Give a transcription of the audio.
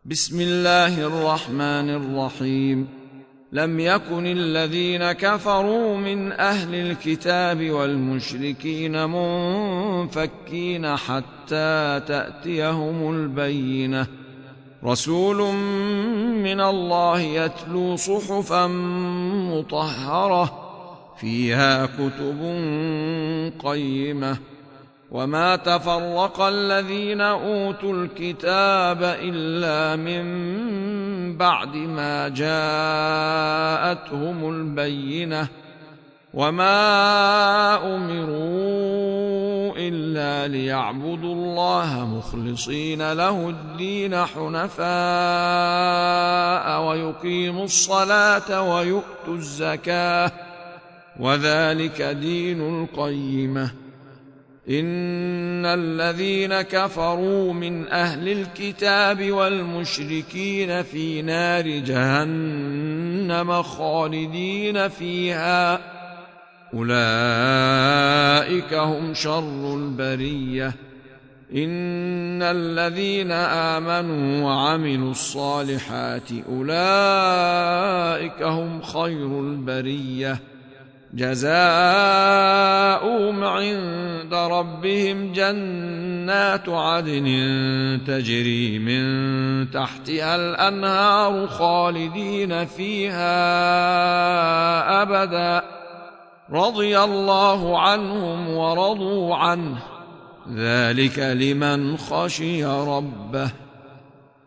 بسم الله الرحمن الرحيم. لم يكن الذين كفروا من أهل الكتاب والمشركين منفكين حتى تأتيهم البينة، رسول من الله يتلو صحفا مطهرة فيها كتب قيمة. وما تفرق الذين أوتوا الكتاب إلا من بعد ما جاءتهم البينة، وما أمروا إلا ليعبدوا الله مخلصين له الدين حنفاء ويقيموا الصلاة ويؤتوا الزكاة، وذلك دين القيمة. إن الذين كفروا من أهل الكتاب والمشركين في نار جهنم خالدين فيها، أولئك هم شر البرية. إن الذين آمنوا وعملوا الصالحات أولئك هم خير البرية، جزاؤهم عند ربهم جنات عدن تجري من تحتها الأنهار خالدين فيها أبدا، رضي الله عنهم ورضوا عنه، ذلك لمن خشي ربه.